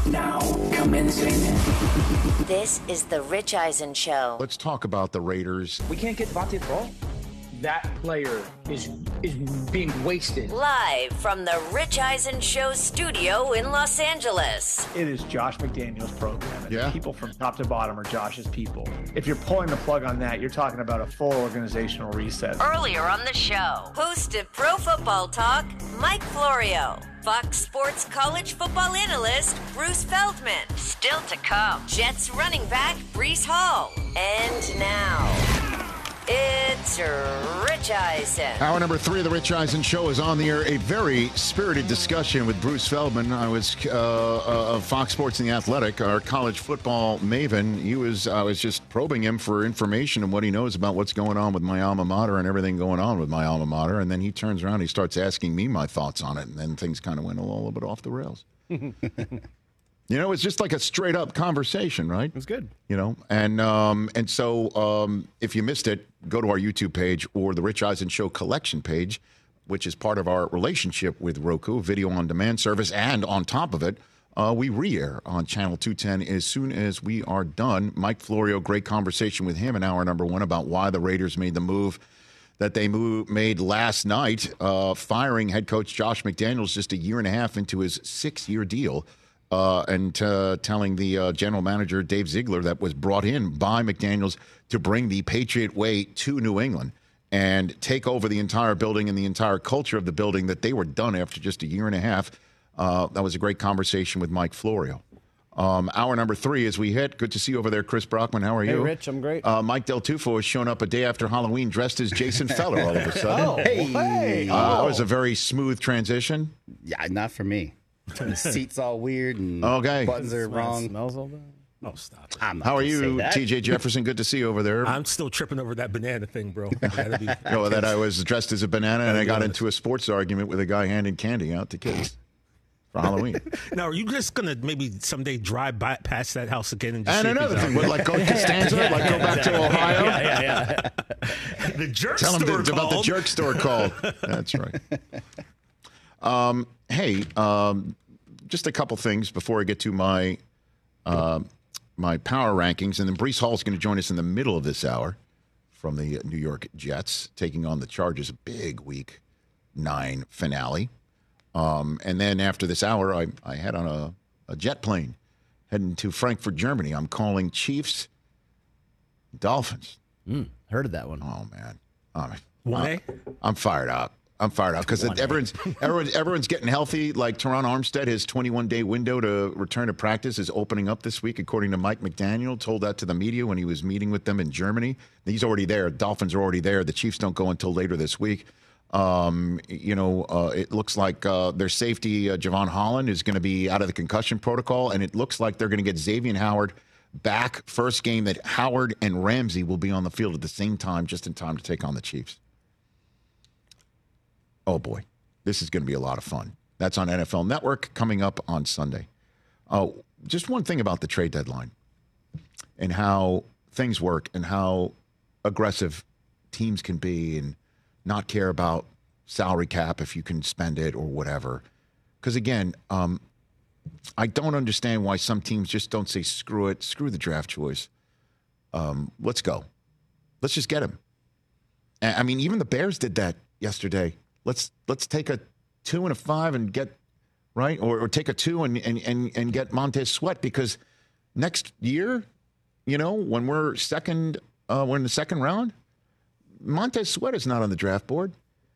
Now, commencing. This is the Rich Eisen Show. Let's talk about the Raiders. We can't get Vontae Ball. That player is being wasted. Live from the Rich Eisen Show studio in Los Angeles. It is Josh McDaniels' program. And Yeah. people from top to bottom are Josh's people. If you're pulling the plug on that, you're talking about a full organizational reset. Earlier on the show, host of Pro Football Talk, Mike Florio. Fox Sports college football analyst, Bruce Feldman. Still to come, Jets running back, Breece Hall. And now, it's Rich Eisen. Hour number 3 of the Rich Eisen Show is on the air. A very spirited discussion with Bruce Feldman. I was of Fox Sports and The Athletic, our college football maven. I was just probing him for information and what he knows about what's going on with my alma mater and everything going on with my alma mater. And then he turns around, he starts asking me my thoughts on it, and then things kind of went a little bit off the rails. You know, it's just like a straight up conversation, right? It was good. You know, and so if you missed it, go to our YouTube page or the Rich Eisen Show collection page, which is part of our relationship with Roku, video on demand service. And on top of it, we re-air on Channel 210 as soon as we are done. Mike Florio, great conversation with him in hour number 1 about why the Raiders made the move that they made last night, firing head coach Josh McDaniels just a year and a half into his 6-year deal. And telling the general manager, Dave Ziegler, that was brought in by McDaniels to bring the Patriot way to New England and take over the entire building and the entire culture of the building, that they were done after just a year and a half. That was a great conversation with Mike Florio. Hour number 3 as we hit. Good to see you over there, Chris Brockman. How are you? Hey, Rich, I'm great. Mike Del Tufo has shown up a day after Halloween dressed as Jason Feller all of a sudden. Oh, hey. That was a very smooth transition. Yeah, not for me. The seat's all weird and Okay. buttons are wrong. Smells all bad. Oh, stop it. I'm not How are gonna say you, that. TJ Jefferson? Good to see you over there. I'm still tripping over that banana thing, bro. That'd be That I was dressed as a banana and I got into a sports argument with a guy handing candy out to kids for Halloween. Now, are you just going to maybe someday drive past that house again and just And see if another he's thing, out would like go to Costanza, like go back to Ohio. there? The jerk Tell store them about the called. jerk store called. That's right. Hey, just a couple things before I get to my my power rankings, and then Breece Hall is going to join us in the middle of this hour from the New York Jets, taking on the Chargers. A big Week 9 finale. And then after this hour, I head on a jet plane heading to Frankfurt, Germany. I'm calling Chiefs, Dolphins. Heard of that one. Oh, man. Why? I'm fired up. Because everyone's getting healthy. Like Teron Armstead, his 21-day window to return to practice is opening up this week, according to Mike McDaniel. Told that to the media when he was meeting with them in Germany. He's already there. Dolphins are already there. The Chiefs don't go until later this week. It looks like their safety, Javon Holland, is going to be out of the concussion protocol, and it looks like they're going to get Xavier Howard back. First game that Howard and Ramsey will be on the field at the same time, just in time to take on the Chiefs. Oh, boy. This is going to be a lot of fun. That's on NFL Network coming up on Sunday. Oh, just one thing about the trade deadline and how things work and how aggressive teams can be and not care about salary cap if you can spend it or whatever. Because, again, I don't understand why some teams just don't say, screw it, screw the draft choice. Let's go. Let's just get him. I mean, even the Bears did that yesterday. Let's take a 2 and a 5 and get right, or take a 2 and get Montez Sweat, because next year, when we're in the second round, Montez Sweat is not on the draft board.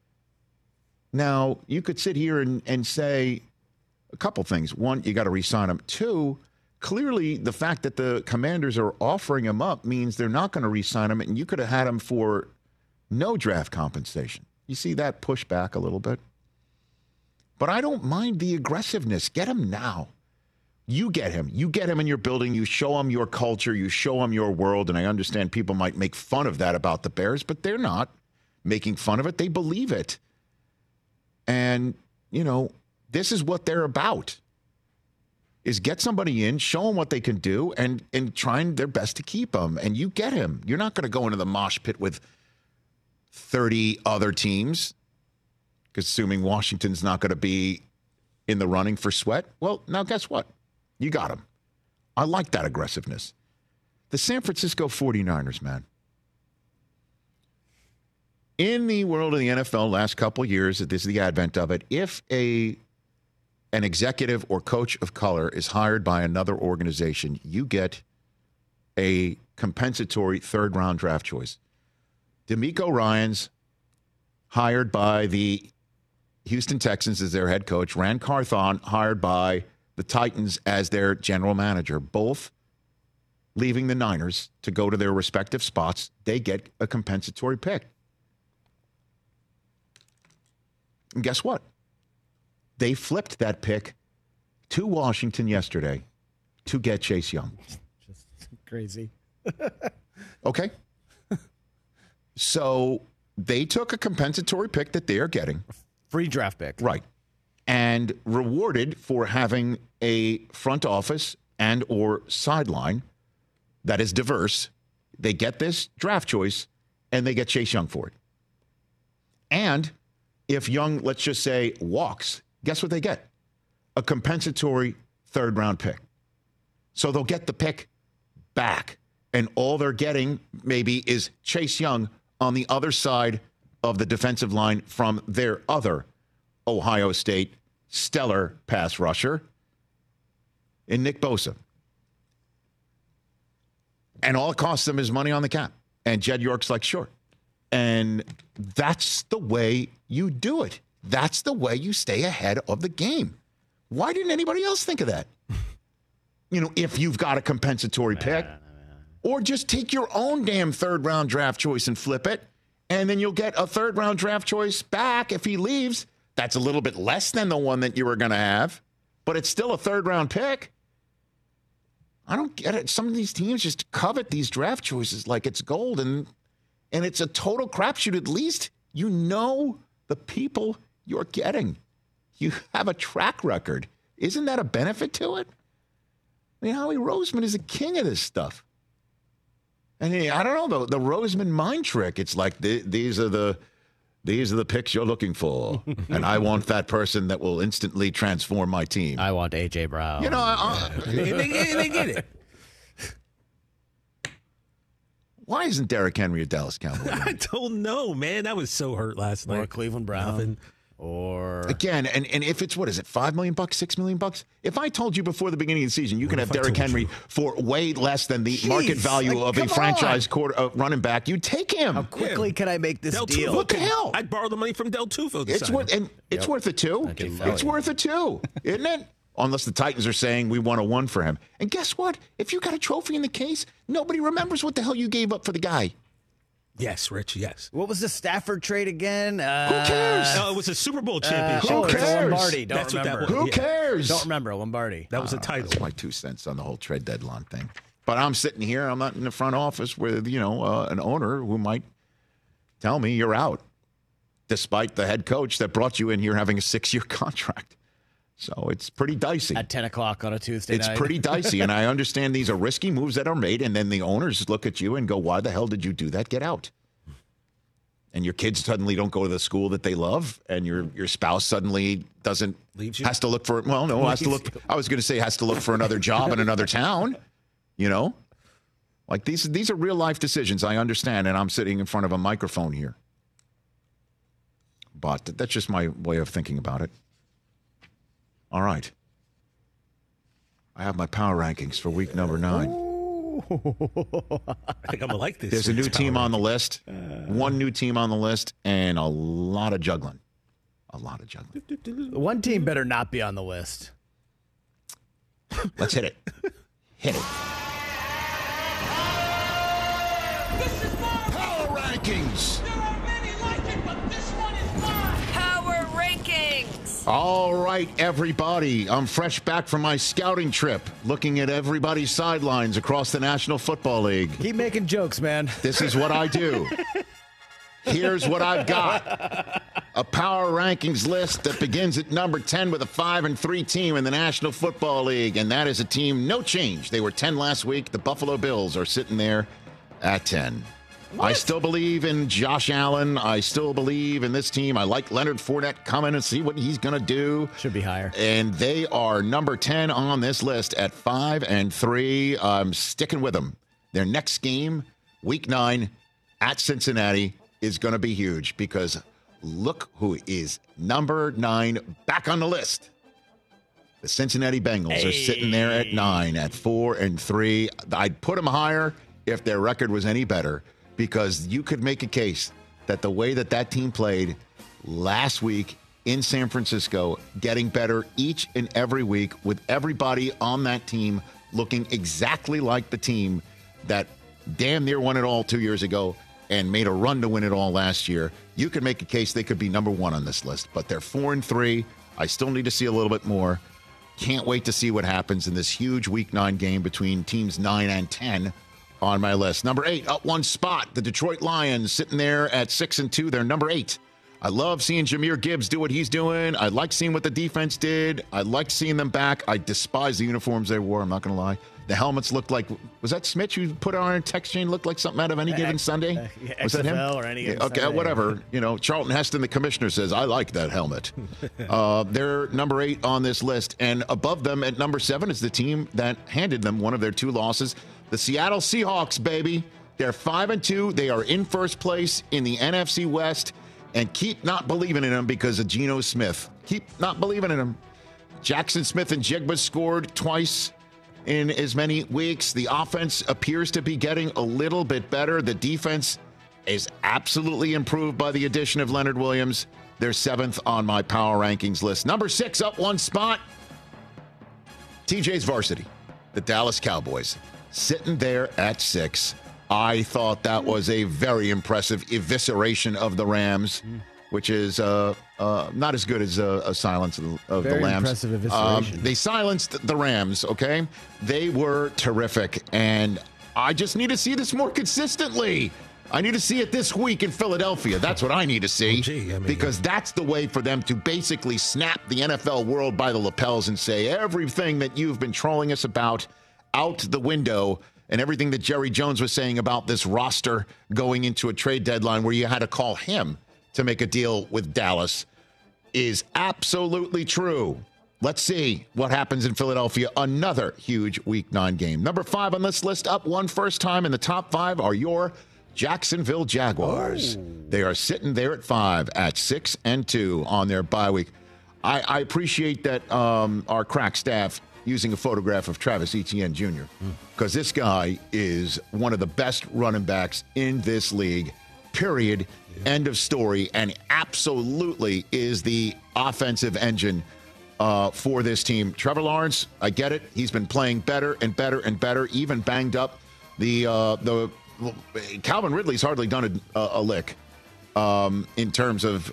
Now, you could sit here and say a couple things. One, you got to re-sign him. 2, clearly the fact that the Commanders are offering him up means they're not going to re-sign him, and you could have had him for no draft compensation. You see that push back a little bit? But I don't mind the aggressiveness. Get him now. You get him. You get him in your building. You show him your culture. You show him your world. And I understand people might make fun of that about the Bears, but they're not making fun of it. They believe it. And, this is what they're about, is get somebody in, show them what they can do, and trying their best to keep them. And you get him. You're not going to go into the mosh pit with 30 other teams, assuming Washington's not going to be in the running for Sweat. Well, now guess what? You got him. I like that aggressiveness. The San Francisco 49ers, man. In the world of the NFL last couple of years, this is the advent of it, if an executive or coach of color is hired by another organization, you get a compensatory third-round draft choice. DeMeco Ryans, hired by the Houston Texans as their head coach. Ran Carthon, hired by the Titans as their general manager. Both leaving the Niners to go to their respective spots. They get a compensatory pick. And guess what? They flipped that pick to Washington yesterday to get Chase Young. Just crazy. Okay. So they took a compensatory pick that they are getting. Free draft pick. Right. And rewarded for having a front office and or sideline that is diverse. They get this draft choice, and they get Chase Young for it. And if Young, let's just say, walks, guess what they get? A compensatory third-round pick. So they'll get the pick back. And all they're getting maybe is Chase Young on the other side of the defensive line from their other Ohio State stellar pass rusher in Nick Bosa. And all it costs them is money on the cap. And Jed York's like, sure. And that's the way you do it. That's the way you stay ahead of the game. Why didn't anybody else think of that? You know, if you've got a compensatory pick, or just take your own damn third-round draft choice and flip it, and then you'll get a third-round draft choice back if he leaves. That's a little bit less than the one that you were going to have, but it's still a third-round pick. I don't get it. Some of these teams just covet these draft choices like it's gold, and it's a total crapshoot. At least you know the people you're getting. You have a track record. Isn't that a benefit to it? I mean, Howie Roseman is a king of this stuff. And I don't know, the Roseman mind trick. It's like these are the picks you're looking for, and I want that person that will instantly transform my team. I want A.J. Brown. You know, They get it. why isn't Derrick Henry a Dallas Cowboy? I don't know, man. I was so hurt last night. Or Cleveland Brown. Nothing. Or Again, and if it's, what is it, $5 million, $6 million? If I told you before the beginning of the season you can have if I Derrick told Henry you? for way less than the market value of a franchise running back, you'd take him. how quickly can I make this Del deal? Tufo What the hell? I'd borrow the money from Del Tufo. to It's sign worth, him. and it's worth it too. It's worth it too, isn't it? Unless the Titans are saying we want a one for him. And guess what? If you got a trophy in the case, nobody remembers what the hell you gave up for the guy. Yes, Rich, yes. What was the Stafford trade again? Who cares? No, it was a Super Bowl championship. Who it's cares? Lombardi. Don't That's what that remember. was. Who Yeah. cares? Don't remember. Lombardi. That was a title. That's my 2 cents on the whole trade deadline thing. But I'm sitting here. I'm not in the front office with, an owner who might tell me you're out, despite the head coach that brought you in here having a 6-year contract. So it's pretty dicey. At 10 o'clock on a Tuesday It's night. pretty dicey. And I understand these are risky moves that are made. And then the owners look at you and go, why the hell did you do that? Get out. And your kids suddenly don't go to the school that they love, and your spouse suddenly Leaves you? has to look for, well, no, has to look, I was going to say has to look for another job in another town, Like these are real life decisions, I understand, and I'm sitting in front of a microphone here. But that's just my way of thinking about it. All right. I have my power rankings for week number 9. I think I'm going to like this. There's a new It's team power on the list, one new team on the list, and a lot of juggling. One team better not be on the list. Let's hit it. Hit it. Power rankings. Power Rankings. All right, everybody. I'm fresh back from my scouting trip, looking at everybody's sidelines across the National Football League. Keep making jokes, man. This is what I do. Here's what I've got. A power rankings list that begins at number 10 with a 5-3 team in the National Football League, and that is a team, no change. They were 10 last week. The Buffalo Bills are sitting there at 10. I still believe in Josh Allen. I still believe in this team. I like Leonard Fournette coming and see what he's going to do. Should be higher. And they are number 10 on this list at 5-3. I'm sticking with them. Their next game, Week 9 at Cincinnati, is going to be huge because look who is number 9 back on the list. The Cincinnati Bengals are sitting there at 9 at 4-3. I'd put them higher if their record was any better, because you could make a case that the way that team played last week in San Francisco, getting better each and every week with everybody on that team looking exactly like the team that damn near won it all 2 years ago and made a run to win it all last year. You could make a case they could be number 1 on this list, but they're 4-3. I still need to see a little bit more. Can't wait to see what happens in this huge Week 9 game between teams 9 and 10 on my list. Number 8, up one spot, the Detroit Lions sitting there at 6-2. They're number 8. I love seeing Jahmyr Gibbs do what he's doing. I like seeing what the defense did. I like seeing them back. I despise the uniforms they wore, I'm not going to lie. The helmets looked like, was that Smith you put on our text chain? Looked like something out of Any Given Sunday? Was that him? XFL or Any Given Okay, Sunday. whatever. You know, Charlton Heston, the commissioner, says, I like that helmet. They're number 8 on this list. And above them at number 7 is the team that handed them one of their 2 losses. The Seattle Seahawks, baby. They're 5-2. They are in first place in the NFC West. And keep not believing in them because of Geno Smith. Keep not believing in them. Jackson Smith and Jigba scored twice in as many weeks. The offense appears to be getting a little bit better. The defense is absolutely improved by the addition of Leonard Williams. They're 7th on my power rankings list. Number 6, up one spot. TJ's varsity, the Dallas Cowboys, sitting there at 6. I thought that was a very impressive evisceration of the Rams, which is not as good as a silence of Very the Lambs. impressive evisceration. They silenced the Rams, okay? They were terrific, and I just need to see this more consistently. I need to see it this week in Philadelphia. That's what I need to see, because that's the way for them to basically snap the NFL world by the lapels and say everything that you've been trolling us about out the window, and everything that Jerry Jones was saying about this roster going into a trade deadline where you had to call him to make a deal with Dallas is absolutely true. Let's see what happens in Philadelphia. Another huge Week 9 game. Number 5 on this list, up one first time in the top 5 are your Jacksonville Jaguars. They are sitting there at 5 at 6-2 on their bye week. I appreciate that our crack staff using a photograph of Travis Etienne Jr. because this guy is one of the best running backs in this league, period, end of story, and absolutely is the offensive engine for this team. Trevor Lawrence, I get it. He's been playing better and better and better, even banged up. The Calvin Ridley's hardly done a lick in terms of,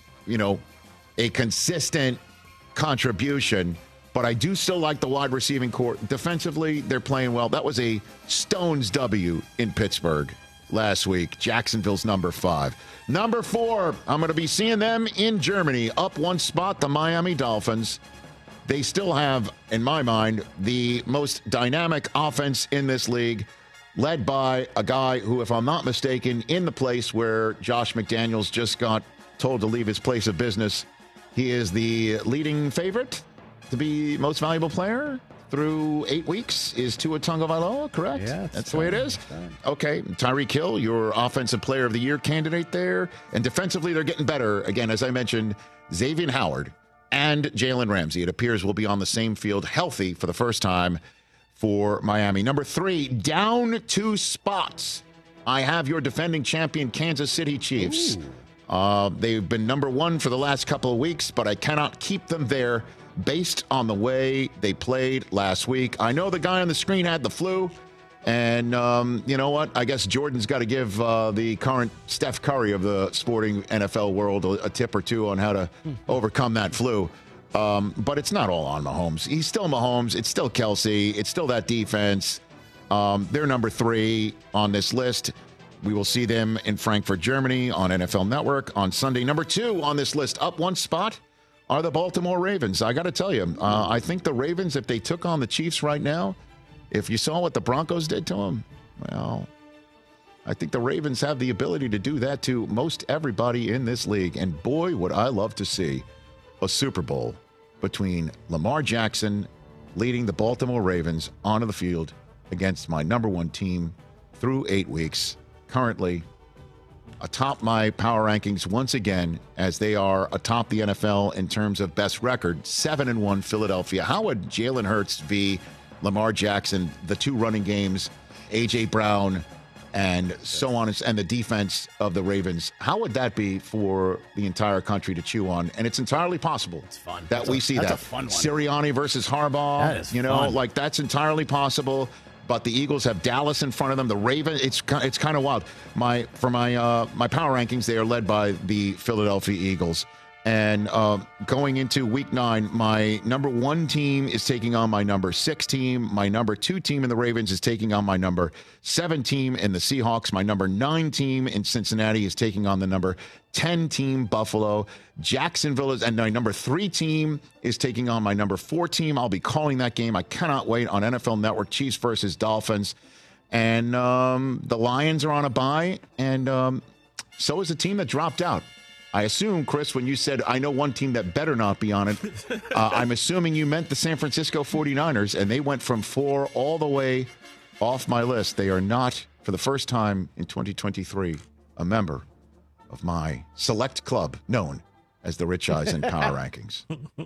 a consistent contribution. But I do still like the wide receiving core. Defensively, they're playing well. That was a Stones W in Pittsburgh last week. Jacksonville's number 5. Number 4, I'm going to be seeing them in Germany. Up one spot, the Miami Dolphins. They still have, in my mind, the most dynamic offense in this league, led by a guy who, if I'm not mistaken, in the place where Josh McDaniels just got told to leave his place of business, he is the leading favorite to be most valuable player through 8 weeks is Tua Tagovailoa, correct? Yeah, that's the way it is. Okay, Tyreek Hill, your offensive player of the year candidate there. And defensively, they're getting better. Again, as I mentioned, Xavier Howard and Jalen Ramsey, it appears, will be on the same field healthy for the first time for Miami. Number 3, down 2 spots. I have your defending champion Kansas City Chiefs. They've been number 1 for the last couple of weeks, but I cannot keep them there based on the way they played last week. I know the guy on the screen had the flu, and you know what? I guess Jordan's got to give the current Steph Curry of the sporting NFL world a tip or two on how to overcome that flu. But it's not all on Mahomes. He's still Mahomes. It's still Kelsey. It's still that defense. They're number 3 on this list. We will see them in Frankfurt, Germany on NFL Network on Sunday. Number 2 on this list, up one spot, are the Baltimore Ravens. I got to tell you, I think the Ravens, if they took on the Chiefs right now, if you saw what the Broncos did to them, well, I think the Ravens have the ability to do that to most everybody in this league. And boy, would I love to see a Super Bowl between Lamar Jackson leading the Baltimore Ravens onto the field against my number one team through 8 weeks, currently atop my power rankings once again, as they are atop the NFL in terms of best record, 7-1 Philadelphia. How would Jalen Hurts v. Lamar Jackson, the two running games, A.J. Brown, and so on, and the defense of the Ravens, how would that be for the entire country to chew on? And it's entirely possible that we see that. That's a fun one. Sirianni versus Harbaugh, That is fun. like that's entirely possible. But the Eagles have Dallas in front of them. The Ravens, it's kind of wild. My power rankings, they are led by the Philadelphia Eagles. And going into week 9, my number 1 team is taking on my number 6 team. My number 2 team in the Ravens is taking on my number 7 team in the Seahawks. My number 9 team in Cincinnati is taking on the number 10 team Buffalo. Jacksonville is, and my number 3 team is taking on my number 4 team. I'll be calling that game. I cannot wait on NFL Network. Chiefs versus Dolphins. And the Lions are on a bye, and so is the team that dropped out. I assume, Chris, when you said, I know one team that better not be on it, I'm assuming you meant the San Francisco 49ers, and they went from 4 all the way off my list. They are not, for the first time in 2023, a member of my select club known as the Rich Eisen Power Rankings.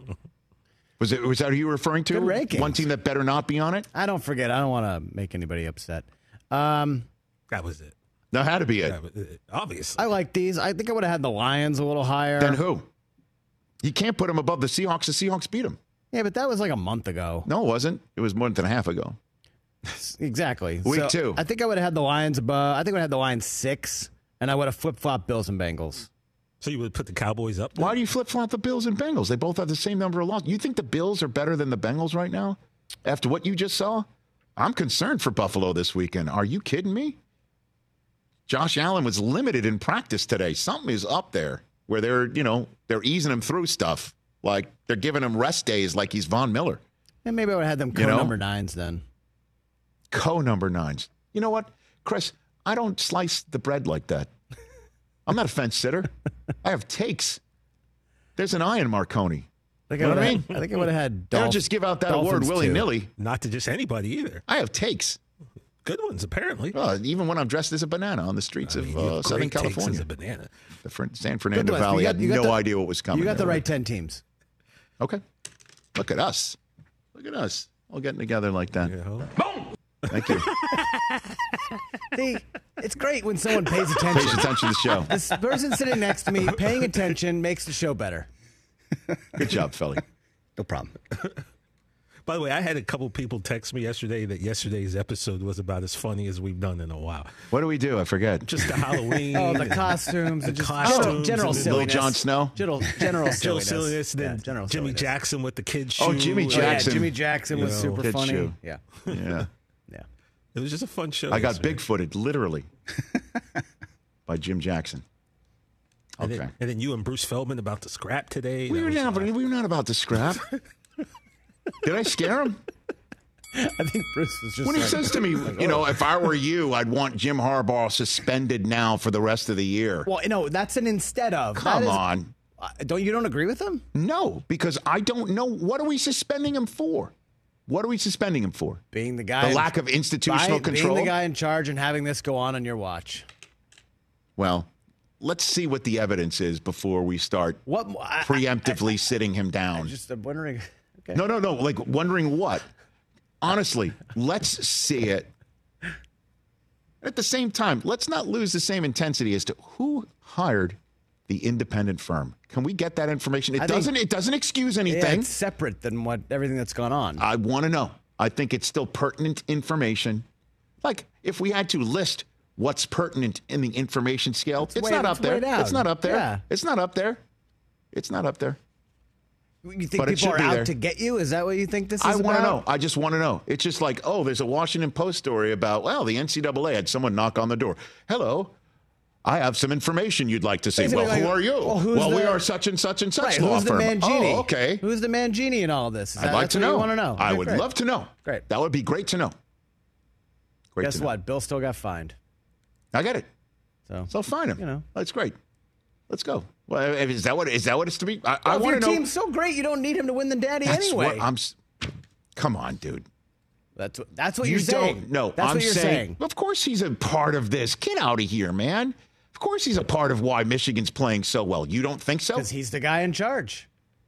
Was that who you were referring to? Good rankings. One team that better not be on it? I don't forget. I don't want to make anybody upset. That was it. That had to be it. Obviously. I like these. I think I would have had the Lions a little higher. Then who? You can't put them above the Seahawks. The Seahawks beat them. Yeah, but that was like a month ago. No, it wasn't. It was more than a half ago. Exactly. Week So 2. I think I would have had the Lions above. I think I would have had the Lions 6, and I would have flip-flopped Bills and Bengals. So you would put the Cowboys up there? Why do you flip-flop the Bills and Bengals? They both have the same number of losses. You think the Bills are better than the Bengals right now? After what you just saw? I'm concerned for Buffalo this weekend. Are you kidding me? Josh Allen was limited in practice today. Something is up there where they're easing him through stuff. Like they're giving him rest days like he's Von Miller. And maybe I would have had them number 9s then. Number 9s. You know what, Chris? I don't slice the bread like that. I'm not a fence sitter. I have takes. There's an eye in Marconi. I think I would have had They don't just give out that award Dolphins willy-nilly. Not to just anybody either. I have takes. Good ones, apparently. Even when I'm dressed as a banana on the streets of Southern California. As a banana. The San Fernando list. Valley You had got no idea what was coming. You got the there. right 10 teams. Okay. Look at us. Look at us. All getting together like that. Boom! Thank you. See, it's great when someone pays attention. Pays attention to the show. This person sitting next to me paying attention makes the show better. Good job, Philly. No problem. By the way, I had a couple people text me yesterday that yesterday's episode was about as funny as we've done in a while. What do we do? I forget. Just the Halloween. Oh, the costumes. The and just costumes. General and silliness. Little Jon Snow? General Jill silliness. silliness. Then Yeah, general Jimmy silliness. Jackson with the kid shoe. Oh, Jimmy Oh, yeah, Jackson. Jimmy Jackson was super Kid funny. shoe. Yeah. Yeah. Yeah. It was just a fun show. I got yesterday. big-footed, literally, by Jim Jackson. And Okay. then you and Bruce Feldman about the scrap today. We That were was, not about to scrap. Did I scare him? I think Bruce was just When he like, says to me, if I were you, I'd want Jim Harbaugh suspended now for the rest of the year. well, no, that's an instead of. Come That is- on. Don't agree with him? No, because I don't know. What are we suspending him for? What are we suspending him for? Being the guy. The lack of institutional control? Being the guy in charge and having this go on your watch. Well, let's see what the evidence is before we start What? preemptively sitting him down. I'm wondering. Okay. No. Like, wondering what? Honestly, let's see it. At the same time, let's not lose the same intensity as to who hired the independent firm. Can we get that information? It doesn't excuse Yeah, anything. it's separate than everything that's gone on. I want to know. I think it's still pertinent information. Like, if we had to list what's pertinent in the information scale, it's not up there. It's not up there. Yeah. It's not up there. It's not up there. You think But it people should are be out there. to get you? Is that what you think this is I about? want to know. I just want to know. It's just like, oh, there's a Washington Post story about, well, the NCAA had someone knock on the door. Hello, I have some information you'd like to see. Basically, Well, who like, are you? well, We are such and such and such Right, law who's the firm. Mangini? Oh, okay. Who's the Mangini in all of this? I'd like to know. You want to know? I Okay, would great. love to know. Great. That would be great to know. Great Guess to know. what? Bill still got fined. I get it. So fine him. You know. That's great. Let's go. Well, is that what it's to be? I Well, want if to your know. team's so great, you don't need him to win the daddy That's anyway. what come on, dude. That's what You you're saying. don't. No, that's I'm what you're saying. Of course, he's a part of this. Get out of here, man. Of course, he's a part of why Michigan's playing so well. You don't think so? Because he's the guy in charge.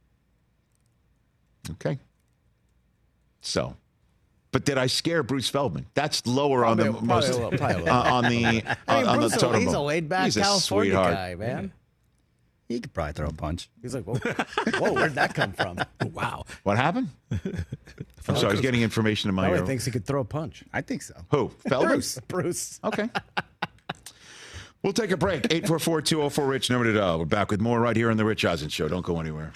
Okay. So, but did I scare Bruce Feldman? That's lower on the Probably most a little. on the on Bruce, the totem he's a pole. laid-back He's a California sweetheart. guy, man. He could probably throw a punch. He's like, whoa, where'd that come from? Wow. What happened? I'm sorry, I was getting information in my Probably ear. thinks he could throw a punch. I think so. Who? Feldman? Bruce. Okay. We'll take a break. 844-204-RICH, number to dial. We're back with more right here on The Rich Eisen Show. Don't go anywhere.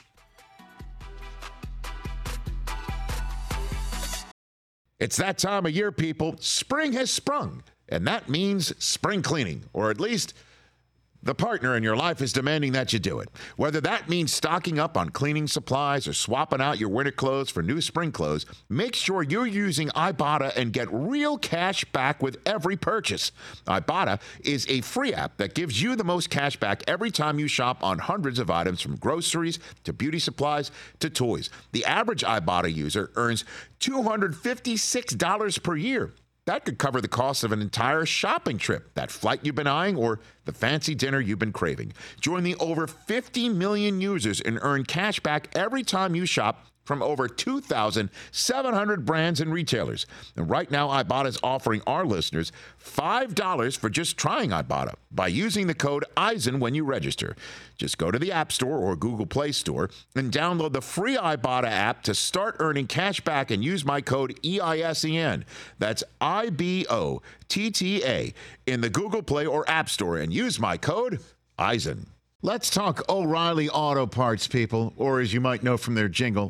It's that time of year, people. Spring has sprung, and that means spring cleaning, or at least the partner in your life is demanding that you do it. Whether that means stocking up on cleaning supplies or swapping out your winter clothes for new spring clothes, make sure you're using Ibotta and get real cash back with every purchase. Ibotta is a free app that gives you the most cash back every time you shop on hundreds of items, from groceries to beauty supplies to toys. The average Ibotta user earns $256 per year. That could cover the cost of an entire shopping trip, that flight you've been eyeing, or the fancy dinner you've been craving. Join the over 50 million users and earn cash back every time you shop from over 2,700 brands and retailers. And right now, Ibotta is offering our listeners $5 for just trying Ibotta by using the code EISEN when you register. Just go to the App Store or Google Play Store and download the free Ibotta app to start earning cash back and use my code EISEN. That's IBOTTA in the Google Play or App Store and use my code EISEN. Let's talk O'Reilly Auto Parts, people, or as you might know from their jingle,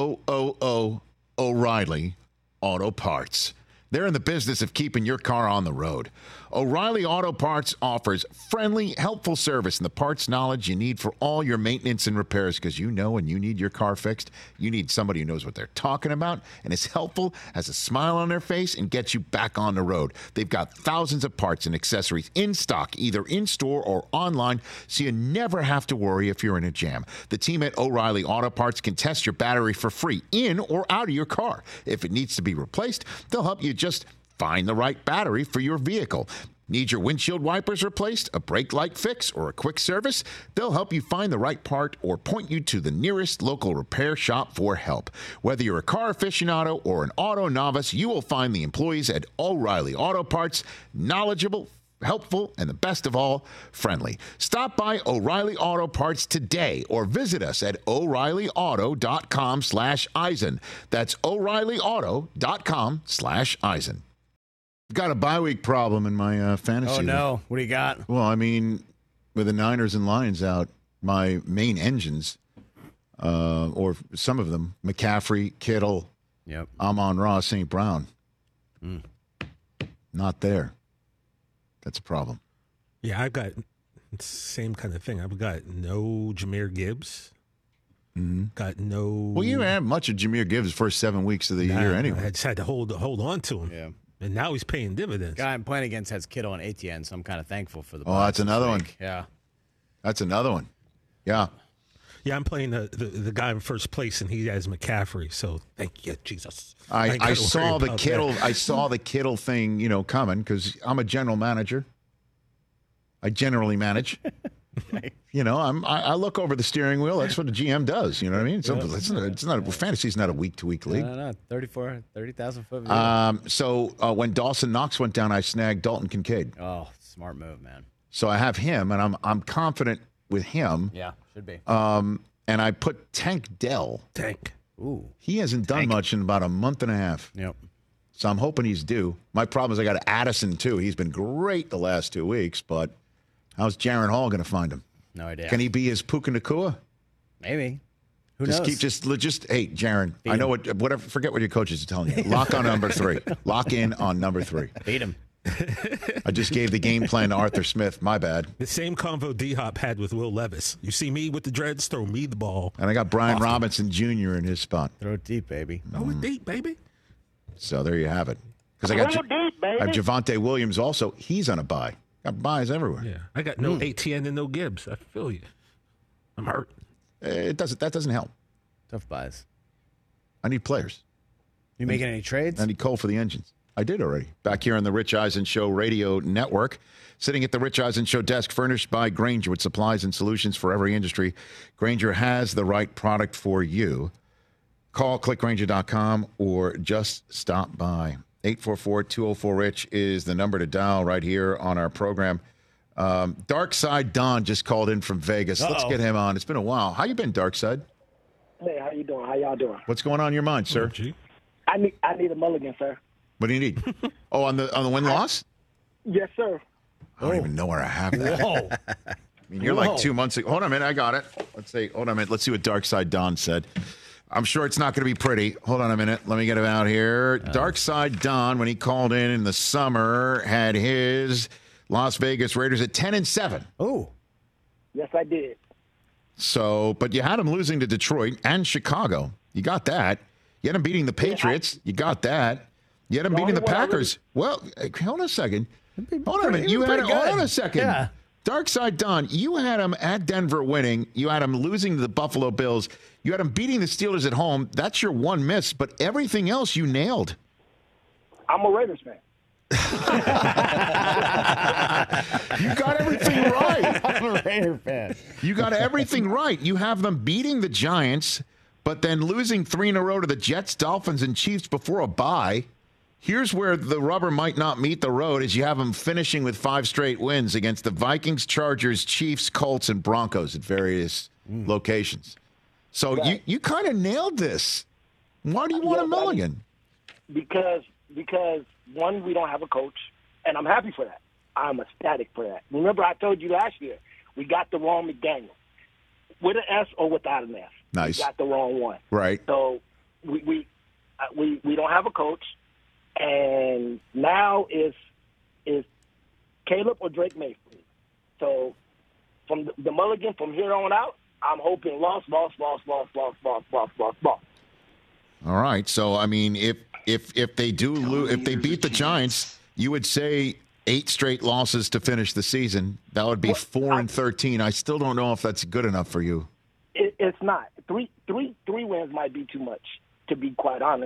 O'Reilly Auto Parts. They're in the business of keeping your car on the road. O'Reilly Auto Parts offers friendly, helpful service and the parts knowledge you need for all your maintenance and repairs, because you know when you need your car fixed, you need somebody who knows what they're talking about and is helpful, has a smile on their face, and gets you back on the road. They've got thousands of parts and accessories in stock, either in-store or online, so you never have to worry if you're in a jam. The team at O'Reilly Auto Parts can test your battery for free in or out of your car. If it needs to be replaced, they'll help you just find the right battery for your vehicle. Need your windshield wipers replaced, a brake light fix, or a quick service? They'll help you find the right part or point you to the nearest local repair shop for help. Whether you're a car aficionado or an auto novice, you will find the employees at O'Reilly Auto Parts knowledgeable, helpful, and the best of all, friendly. Stop by O'Reilly Auto Parts today or visit us at O'ReillyAuto.com/Eisen. That's O'ReillyAuto.com/Eisen. Got a bye week problem in my fantasy. Oh, no. What do you got? Well, I mean, with the Niners and Lions out, my main engines, or some of them, McCaffrey, Kittle, Yep. Amon-Ra, St. Brown, not there. That's a problem. Yeah, I've got same kind of thing. I've got no Jahmyr Gibbs. Got no. Well, you didn't have much of Jahmyr Gibbs' first 7 weeks of the year anyway. I just had to hold on to him. Yeah. And now he's paying dividends. Guy I'm playing against has Kittle and Etienne, so I'm kind of thankful for the. Oh, that's another one. Yeah. That's another one. Yeah. Yeah, I'm playing the guy in first place, and he has McCaffrey. So thank you, Jesus. I saw the Kittle. I saw the Kittle thing, coming because I'm a general manager. I generally manage. I look over the steering wheel. That's what the GM does. You know what I mean? It's not fantasy's not a week-to-week league. No, 30,000 foot view. So when Dawson Knox went down, I snagged Dalton Kincaid. Oh, smart move, man. So I have him, and I'm confident with him. Yeah, should be. And I put Tank Dell. Tank. Ooh. He hasn't done much in about a month and a half. Yep. So I'm hoping he's due. My problem is I got Addison, too. He's been great the last 2 weeks, but how's Jaron Hall going to find him? No idea. Can he be his Puka Nacua? Maybe. Who Just knows? keep hey, Jaron, I know whatever, forget what your coaches are telling you. Lock on number 3. Lock in on number 3. Beat him. I just gave the game plan to Arthur Smith. My bad. The same convo D-Hop had with Will Levis. You see me with the dreads, throw me the ball. And I got Brian Robinson Jr. in his spot. Throw it deep, baby. Oh, it deep, baby. So there you have it. Because I got Javonte Williams also. He's on a bye. Got buys everywhere. Yeah, I got no ATN and no Gibbs. I feel you. I'm hurt. That doesn't help. Tough buys. I need players. You making any trades? I need coal for the engines. I did already. Back here on the Rich Eisen Show Radio Network, sitting at the Rich Eisen Show desk, furnished by Grainger with supplies and solutions for every industry. Grainger has the right product for you. Call clickgrainger.com or just stop by. 844-204-RICH is the number to dial right here on our program. Dark Side Don just called in from Vegas. Let's get him on. It's been a while. How you been, Dark Side? Hey, how you doing? How y'all doing? What's going on in your mind, sir? I need a mulligan, sir. What do you need? On the win-loss? Yes, sir. I don't even know where I have that. Whoa. I mean, you're like 2 months ago. Hold on a minute. I got it. Hold on a minute. Let's see what Dark Side Don said. I'm sure it's not going to be pretty. Hold on a minute. Let me get it out here. Dark Side Don, when he called in the summer, had his Las Vegas Raiders at 10-7. Oh. Yes, I did. So, but you had them losing to Detroit and Chicago. You got that. You had them beating the Patriots. You got that. You had them beating the Packers. Well, hold on a second. Hold on a minute. Hold on a second. Yeah. Dark Side Don, you had them at Denver winning. You had them losing to the Buffalo Bills. You had them beating the Steelers at home. That's your one miss, but everything else you nailed. I'm a Raiders fan. You got everything right. I'm a Raider fan. You got everything right. You have them beating the Giants, but then losing 3 in a row to the Jets, Dolphins, and Chiefs before a bye. Here's where the rubber might not meet the road, is you have them finishing with 5 straight wins against the Vikings, Chargers, Chiefs, Colts, and Broncos at various locations. So you kind of nailed this. Why do you want a mulligan? Because one, we don't have a coach, and I'm happy for that. I'm ecstatic for that. Remember, I told you last year we got the wrong McDaniel, with an S or without an S. Nice. We got the wrong one. Right. So we don't have a coach, and now is Caleb or Drake May. So from the mulligan from here on out, I'm hoping loss. All right. So I mean, if they do lose, if they beat the Giants, you would say 8 straight losses to finish the season. That would be 4-13. I still don't know if that's good enough for you. It's not. Three wins might be too much, to be quite honest.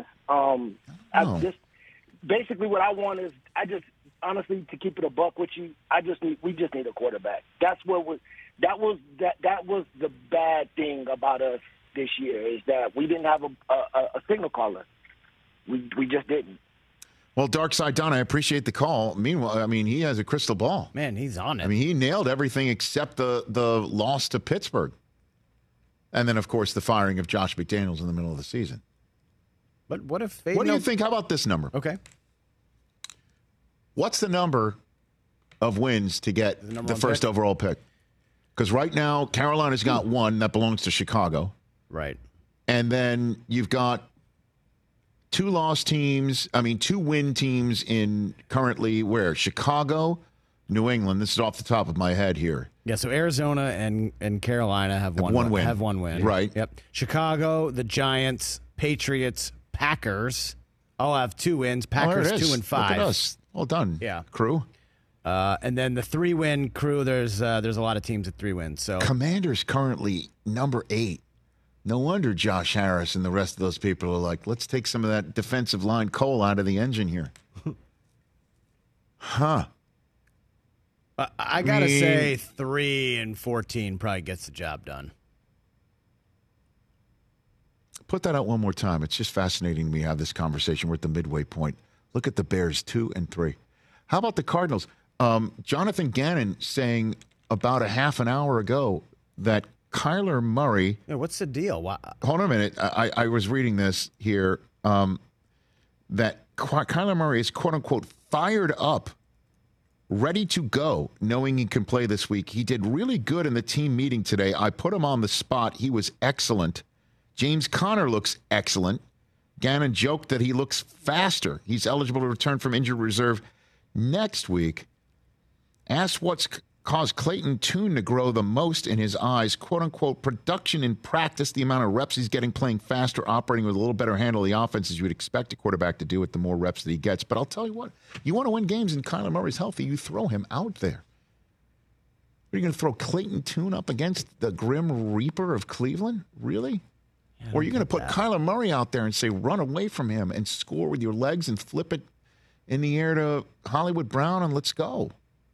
Basically what I want is honestly, to keep it a buck with you, we just need a quarterback. That was the bad thing about us this year, is that we didn't have a signal caller. We just didn't. Well, Dark Side Don, I appreciate the call. Meanwhile, I mean, he has a crystal ball. Man, he's on it. I mean, he nailed everything except the loss to Pittsburgh. And then, of course, the firing of Josh McDaniels in the middle of the season. But what if they What do you think? How about this number? Okay. What's the number of wins to get the first overall pick? Because right now, Carolina's got 1 that belongs to Chicago. Right. And then you've got 2 win teams in currently where? Chicago, New England. This is off the top of my head here. Yeah, so Arizona and Carolina have one win. Have one win. Right. Yep. Chicago, the Giants, Patriots, Packers all have 2 wins. Packers 2-5. Look at us. Well done. Yeah. Crew. And then the 3-win crew, there's a lot of teams at 3 wins. So Commanders currently number 8. No wonder Josh Harris and the rest of those people are like, let's take some of that defensive line coal out of the engine here. Huh. I gotta say 3-14 probably gets the job done. Put that out one more time. It's just fascinating to me have this conversation. We're at the midway point. Look at the Bears 2-3. How about the Cardinals? Jonathan Gannon saying about a half an hour ago that Kyler Murray. Yeah, what's the deal? Why? Hold on a minute. I was reading this here that Kyler Murray is, quote unquote, fired up, ready to go, knowing he can play this week. He did really good in the team meeting today. I put him on the spot. He was excellent. James Conner looks excellent. Gannon joked that he looks faster. He's eligible to return from injured reserve next week. Asked what's caused Clayton Tune to grow the most in his eyes, quote-unquote, production in practice, the amount of reps he's getting playing faster, operating with a little better handle of the offense as you would expect a quarterback to do with the more reps that he gets. But I'll tell you what, you want to win games and Kyler Murray's healthy, you throw him out there. Are you going to throw Clayton Tune up against the Grim Reaper of Cleveland? Really? Yeah, Or are you going to put Kyler Murray out there and say, run away from him and score with your legs and flip it in the air to Hollywood Brown and let's go?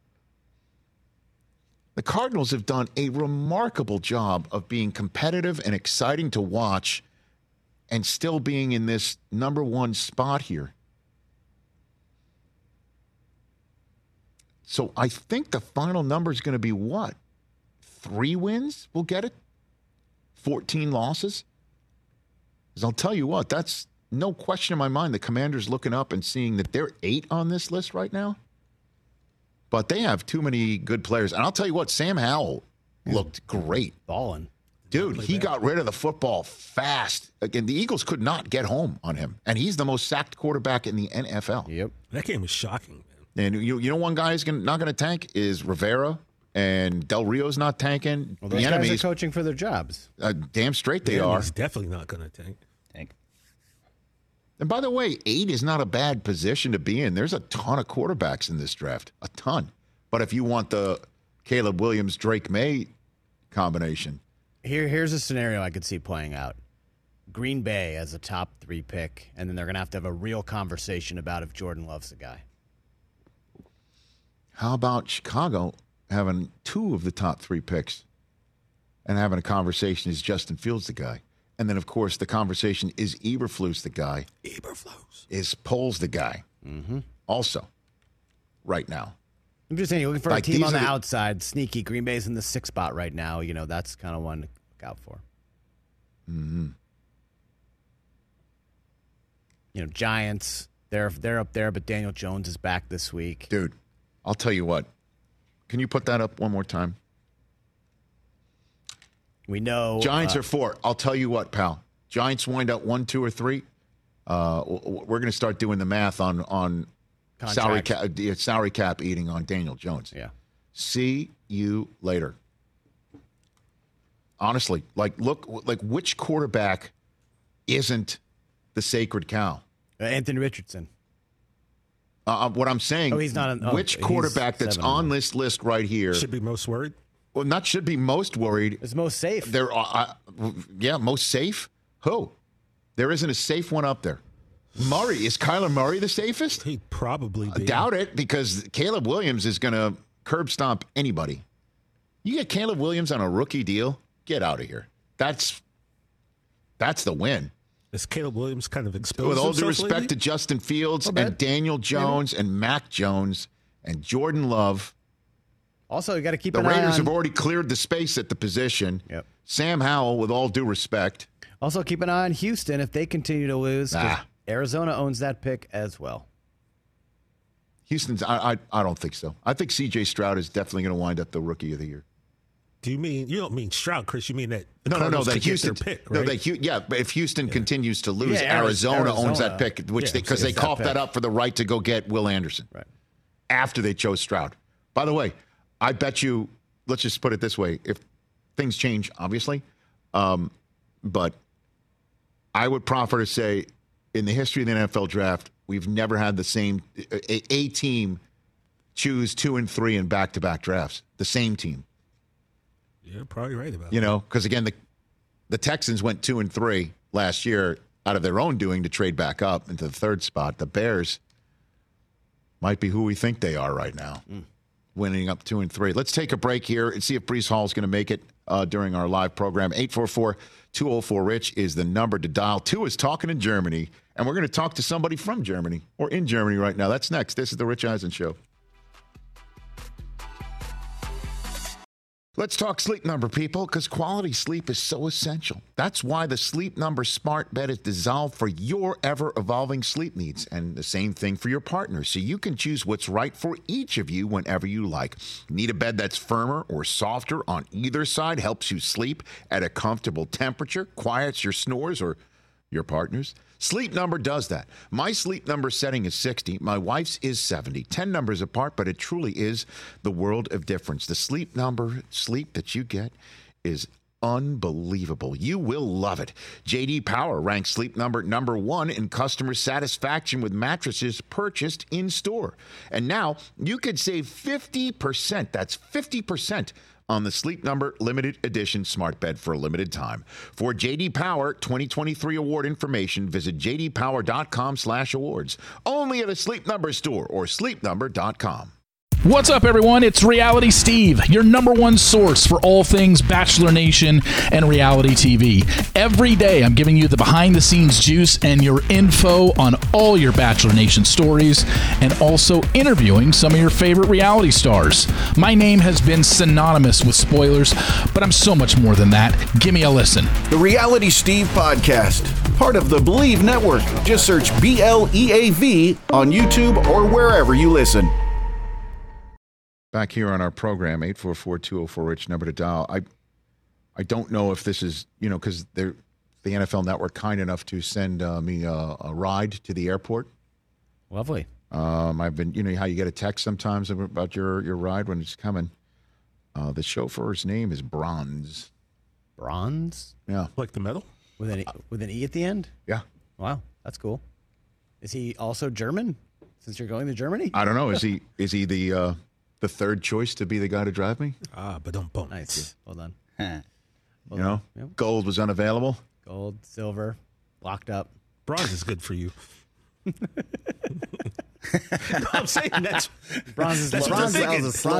The Cardinals have done a remarkable job of being competitive and exciting to watch and still being in this number one spot here. So I think the final number is going to be what? 3 wins? We'll get it? 14 losses? Because I'll tell you what, that's no question in my mind. The Commanders looking up and seeing that they're 8 on this list right now. But they have too many good players. And I'll tell you what, Sam Howell looked great. Balling. Dude, he got rid of the football fast. Again, the Eagles could not get home on him. And he's the most sacked quarterback in the NFL. Yep. That game was shocking, man. And you know one guy who's not going to tank is Rivera. And Del Rio's not tanking. Well, those guys are coaching for their jobs. Damn straight they are. He's definitely not going to tank. And by the way, 8 is not a bad position to be in. There's a ton of quarterbacks in this draft. A ton. But if you want the Caleb Williams, Drake May combination. Here's a scenario I could see playing out. Green Bay as a top 3 pick, and then they're going to have a real conversation about if Jordan Love's the guy. How about Chicago having 2 of the top 3 picks and having a conversation, is Justin Fields the guy? And then, of course, the conversation, is Eberflus the guy? Eberflus. Is Poles the guy? Mm-hmm. Also, right now. I'm just saying, you're looking for a team on the outside, sneaky. Green Bay's in the 6th spot right now. You know, that's kind of one to look out for. Mm-hmm. You know, Giants, they're up there, but Daniel Jones is back this week. Dude, I'll tell you what. Can you put that up one more time? We know Giants are 4. I'll tell you what, pal. Giants wind up 1, 2, or 3. We're going to start doing the math on salary cap eating on Daniel Jones. Yeah. See you later. Honestly, look, which quarterback isn't the sacred cow? Anthony Richardson. What I'm saying, he's not. Which quarterback that's on this list right here should be most worried? Well, not should be most worried. It's most safe. They're, most safe. Who? There isn't a safe one up there. Murray. Is Kyler Murray the safest? He'd probably be. I doubt it, because Caleb Williams is going to curb stomp anybody. You get Caleb Williams on a rookie deal, get out of here. That's the win. Is Caleb Williams kind of exposed? With all due himself respect lately? to Justin Fields and Daniel Jones and Mac Jones and Jordan Love. Also, you got to keep the an eye on. Raiders have already cleared the space at the position. Yep. Sam Howell, with all due respect. Also, keep an eye on Houston if they continue to lose. 'Cause Arizona owns that pick as well. Houston's, I don't think so. I think C.J. Stroud is definitely going to wind up the Rookie of the Year. You don't mean Stroud, Chris? You mean that? No. That Houston pick, right? But if Houston continues to lose, Arizona owns that pick, because they coughed that up for the right to go get Will Anderson, right, after they chose Stroud. By the way, I bet you. Let's just put it this way: if things change, obviously, but I would proffer to say, in the history of the NFL draft, we've never had the same a team choose 2 and 3 in back-to-back drafts. The same team. You're probably right about that. You know, because again, the Texans went 2 and 3 last year out of their own doing to trade back up into the 3rd spot. The Bears might be who we think they are right now, winning up 2 and 3. Let's take a break here and see if Breece Hall is going to make it during our live program. 844-204-RICH is the number to dial. 2 is talking in Germany, and we're going to talk to somebody from Germany or in Germany right now. That's next. This is the Rich Eisen Show. Let's talk Sleep Number, people, because quality sleep is so essential. That's why the Sleep Number smart bed is designed for your ever-evolving sleep needs, and the same thing for your partner, so you can choose what's right for each of you whenever you like. Need a bed that's firmer or softer on either side, helps you sleep at a comfortable temperature, quiets your snores or your partner's? Sleep Number does that. My Sleep Number setting is 60. My wife's is 70. 10 numbers apart, but it truly is the world of difference. The Sleep Number sleep that you get is unbelievable. You will love it. J.D. Power ranks Sleep Number number 1 in customer satisfaction with mattresses purchased in store. And now you could save 50%. That's 50% on the Sleep Number limited edition smart bed for a limited time. For J.D. Power 2023 award information, visit jdpower.com/awards. Only at a Sleep Number store or sleepnumber.com. What's up, everyone? It's Reality Steve, your number one source for all things Bachelor Nation and reality TV. Every day, I'm giving you the behind-the-scenes juice and your info on all your Bachelor Nation stories, and also interviewing some of your favorite reality stars. My name has been synonymous with spoilers, but I'm so much more than that. Give me a listen. The Reality Steve Podcast, part of the Believe Network. Just search BLEAV on YouTube or wherever you listen. Back here on our program, 844-204-RICH, number to dial. I don't know if this is, because the NFL Network kind enough to send me a ride to the airport. Lovely. I've been, how you get a text sometimes about your ride when it's coming. The chauffeur's name is Bronze. Bronze? Yeah. Like the medal? With an E at the end? Yeah. Wow, that's cool. Is he also German, since you're going to Germany? I don't know. Is he the third choice to be the guy to drive me? But don't bump. Nice. Well done. Yep. Gold was unavailable. Gold, silver, locked up. Bronze is good for you. No, I'm saying that's bronze is that's bronze. You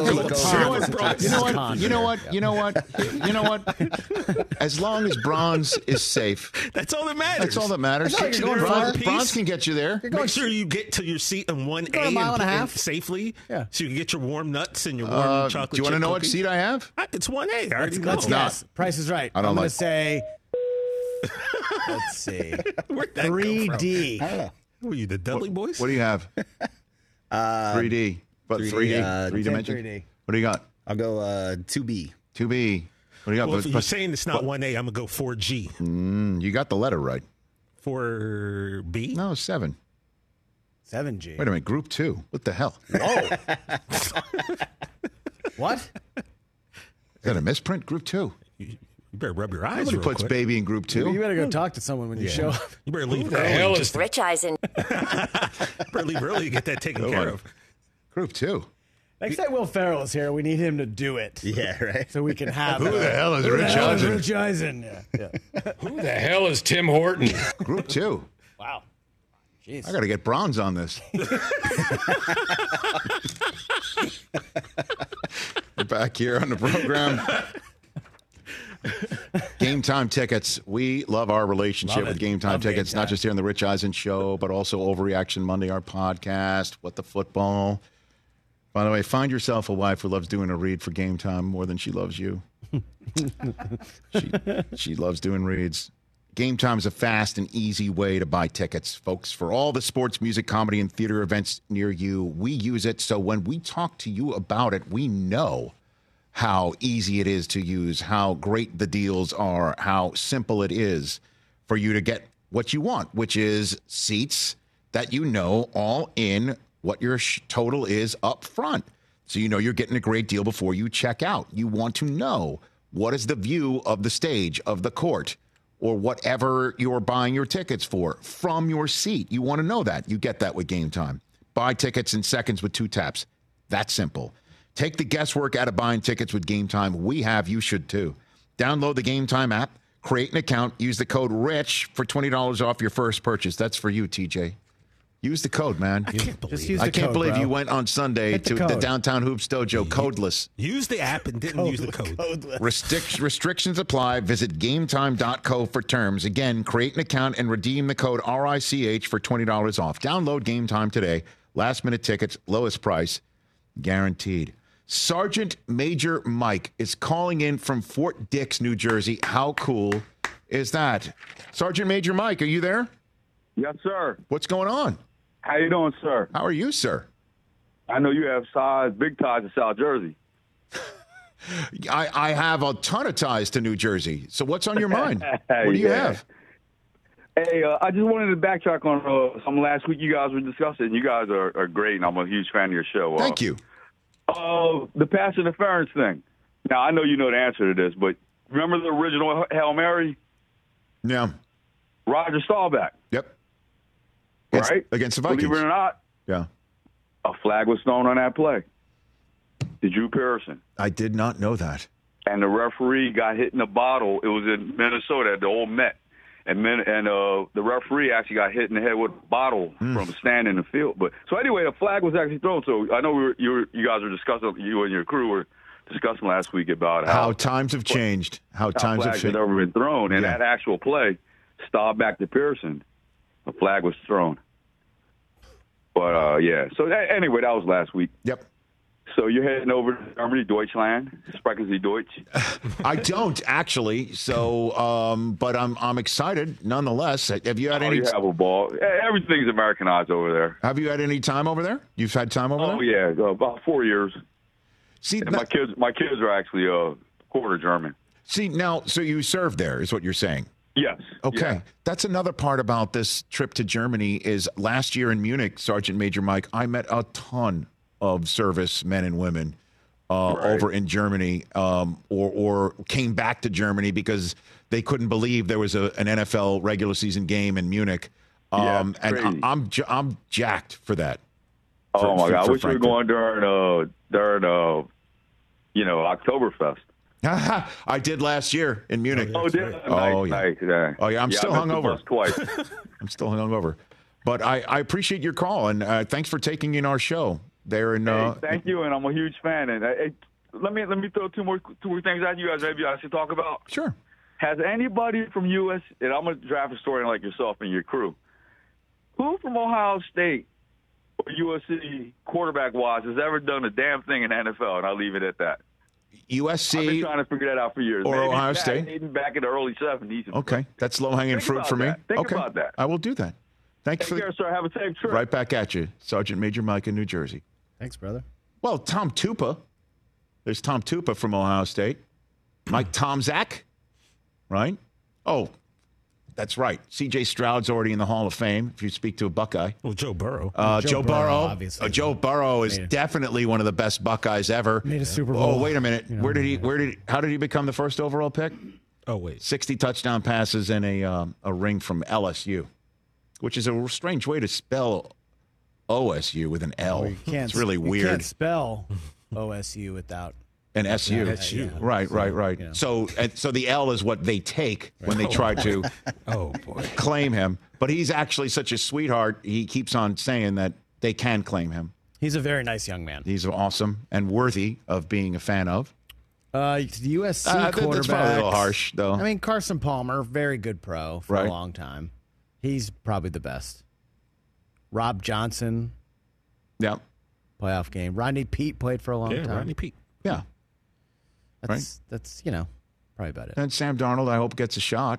know what? As long as bronze is safe, that's all that matters. Bronze can get you there. Make sure you get to your seat on 1A a mile and a half safely. Yeah. So you can get your warm nuts and your warm chocolate. Do you want to know what seat I have? It's 1A. I already know. Let's guess. Price is Right. I'm going to say. Let's see. 3D. I don't know. Who are you, the Dudley Boys? What do you have? 3D. But 3D? 3 dimensions? 3D. What do you got? I'll go 2B. 2B. What do you got? Well, if you're saying it's not 1A, I'm going to go 4G. You got the letter right. 4B? No, 7. 7G. Wait a minute. Group 2. What the hell? Oh. What? Is that a misprint? Group 2. You better rub your eyes Nobody real puts quick. baby in Group 2. You better go talk to someone when you show up. You better leave The early. hell is Rich Eisen. Better leave early to get that taken care of. Group 2. Next time Will Ferrell is here, we need him to do it. Yeah, right. So we can have Who the hell is Rich Eisen? Rich Eisen. Yeah. Who the hell is Tim Horton? Group 2. Wow. Jeez. I got to get bronze on this. We're back here on the program. Game Time tickets. We love our relationship Love with it. Game Time Love tickets, Game not Time. just here on the Rich Eisen Show, but also Overreaction Monday, our podcast, What the Football. By the way, find yourself a wife who loves doing a read for Game Time more than she loves you. She loves doing reads. Game Time is a fast and easy way to buy tickets, folks, for all the sports, music, comedy, and theater events near you. We use it, so when we talk to you about it, we know how easy it is to use, how great the deals are, how simple it is for you to get what you want, which is seats that you know all in what your total is up front. So you know you're getting a great deal before you check out. You want to know what is the view of the stage, of the court, or whatever you're buying your tickets for from your seat. You want to know that. You get that with Game Time. Buy tickets in seconds with 2 taps. That's simple. Take the guesswork out of buying tickets with Game Time. We have. You should too. Download the Game Time app, create an account, use the code RICH for $20 off your first purchase. That's for you, TJ. Use the code, man. I can't believe Just use I the can't code, believe bro. you went on Sunday Hit the to the code. Downtown Hoops Dojo codeless. Use the app and didn't use the code. Codeless. Restrictions apply. Visit gametime.co for terms. Again, create an account and redeem the code RICH for $20 off. Download Game Time today. Last minute tickets, lowest price, guaranteed. Sergeant Major Mike is calling in from Fort Dix, New Jersey. How cool is that? Sergeant Major Mike, are you there? Yes, sir. What's going on? How you doing, sir? How are you, sir? I know you have big ties to South Jersey. I have a ton of ties to New Jersey. So what's on your mind? What do you have? Hey, I just wanted to backtrack on some last week you guys were discussing. You guys are great, and I'm a huge fan of your show. Thank you. The pass interference thing. Now, I know you know the answer to this, but remember the original Hail Mary? Yeah. Roger Staubach. Yep. Right? Against the Vikings. Believe it or not, Yeah. a flag was thrown on that play to Drew Pearson. I did not know that. and the referee got hit in the bottle. It was in Minnesota at the old Met. And the referee actually got hit in the head with a bottle from standing in the field. But so anyway, the flag was actually thrown. So I know you guys were discussing, you and your crew were discussing last week about how times have changed, how times have changed. Never been thrown, and that actual play, Staubach to Pearson, the flag was thrown. But so anyway, that was last week. Yep. So you're heading over to Germany, Deutschland. Sprechen Sie Deutsch? I don't actually. So, but I'm excited nonetheless. Have you had any? You have a ball. Everything's Americanized over there. Have you had any time over there? You've had time over there? Oh yeah, about 4 years. See, and my kids are actually quarter German. See now, so you served there, is what you're saying? Yes. Okay. Yeah. That's another part about this trip to Germany. Is last year in Munich, Sergeant Major Mike, I met a ton of service men and women over in Germany, or came back to Germany because they couldn't believe there was an NFL regular season game in Munich. And I'm jacked for that. Oh my God! I wish we were going during Oktoberfest. I did last year in Munich. Oh, did nice. Oh yeah, I'm still hungover. Twice. I'm still hungover. But I appreciate your call, and thanks for taking in our show there in. Thank you, and I'm a huge fan. And let me throw two more things at you guys. Maybe I should talk about. Sure. Has anybody from US, and I'm going to draft a historian like yourself and your crew, who from Ohio State or USC quarterback-wise has ever done a damn thing in the NFL? And I'll leave it at that. USC. I've been trying to figure that out for years. Or Maybe Ohio State. Even back in the early 70s. Okay, that's low-hanging fruit for me. Think about that. I will do that. Thank you for care, sir. Have a safe trip. Right back at you, Sergeant Major Mike in New Jersey. Thanks, brother. Well, Tom Tupa. There's Tom Tupa from Ohio State. Mike Tomczak, right? Oh, that's right. C.J. Stroud's already in the Hall of Fame, if you speak to a Buckeye. Well, Joe Burrow. Joe Burrow. Obviously. Joe Burrow is definitely one of the best Buckeyes ever. Made a Super Bowl. Oh, wait a minute. How did he become the first overall pick? Oh, wait. 60 touchdown passes and a ring from LSU, which is a strange way to spell OSU with an L. It's really weird. You can't spell OSU without an SU. SU. Right. You know. So the L is what they take when they try to claim him. But he's actually such a sweetheart. He keeps on saying that they can claim him. He's a very nice young man. He's awesome and worthy of being a fan of. The USC quarterback. That's probably a little harsh, though. I mean, Carson Palmer, very good pro for a long time. He's probably the best. Rob Johnson. Yeah. Playoff game. Rodney Peete played for a long time. Rodney Peete. Yeah. That's probably about it. And Sam Darnold, I hope, gets a shot.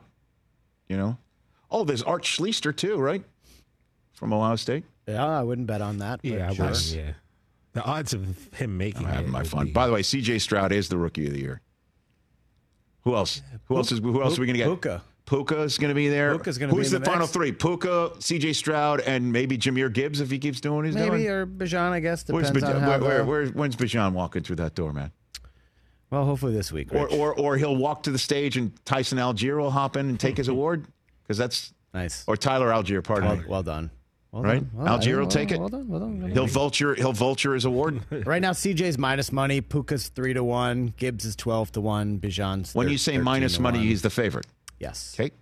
Oh, there's Art Schlichter, too, right? From Ohio State. Yeah, I wouldn't bet on that. Yeah, I wouldn't. Yeah. The odds of him making it. I'm having my fun. By the way, C.J. Stroud is the Rookie of the Year. Who else? Who else are we going to get? Puka. Puka is going to be there. Puka's going to be Who's the final three? Puka, C.J. Stroud, and maybe Jahmyr Gibbs if he keeps doing what he's doing? Maybe, or Bijan, I guess. Depends on how when's Bijan walking through that door, man? Well, hopefully this week. Or he'll walk to the stage and Tyson Algier will hop in and take his award? Because that's nice. Or Tyler Algier, pardon me. Well done. Right? Algier will take it. Well done. He'll vulture his award. Right now, CJ's minus money. Puka's 3-1. Gibbs is 12-1. Bijan's When you say minus money, he's the favorite. Yes. Okay.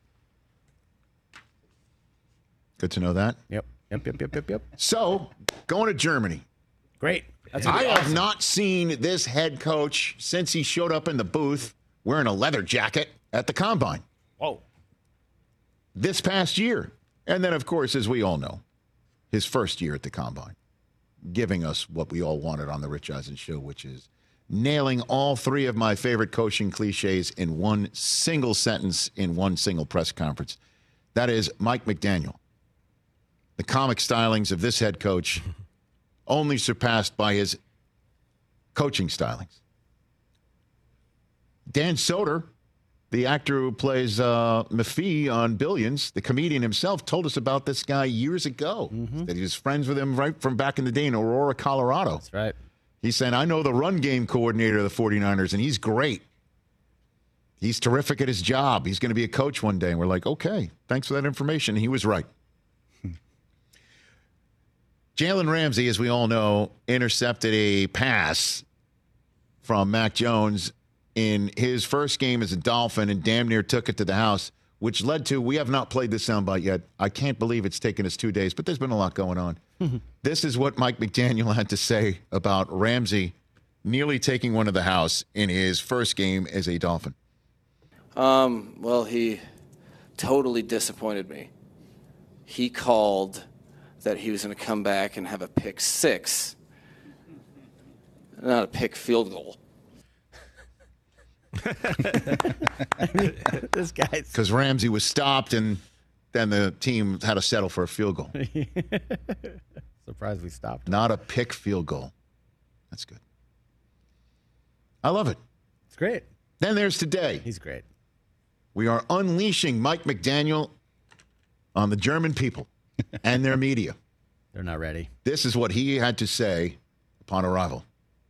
Good to know that. Yep. So, going to Germany. Great. I have not seen this head coach since he showed up in the booth wearing a leather jacket at the Combine. Whoa. This past year. And then, of course, as we all know, his first year at the Combine, giving us what we all wanted on the Rich Eisen Show, which is nailing all three of my favorite coaching cliches in one single sentence in one single press conference. That is Mike McDaniel. The comic stylings of this head coach only surpassed by his coaching stylings. Dan Soder, the actor who plays Maffei on Billions, the comedian himself, told us about this guy years ago, that he was friends with him right from back in the day in Aurora, Colorado. That's right. He's saying, I know the run game coordinator of the 49ers, and he's great. He's terrific at his job. He's going to be a coach one day. And we're like, okay, thanks for that information. He was right. Jalen Ramsey, as we all know, intercepted a pass from Mac Jones in his first game as a Dolphin and damn near took it to the house, which led to, we have not played this soundbite yet. I can't believe it's taken us 2 days, but there's been a lot going on. This is what Mike McDaniel had to say about Ramsey nearly taking one to the house in his first game as a Dolphin. Well, he totally disappointed me. He called that he was going to come back and have a pick six, not a pick field goal. This guy's because Ramsey was stopped, and then the team had to settle for a field goal. Surprised we stopped. Not a pick field goal. That's good. I love it. It's great. Then there's today. He's great. We are unleashing Mike McDaniel on the German people and their media. They're not ready. This is what he had to say upon arrival.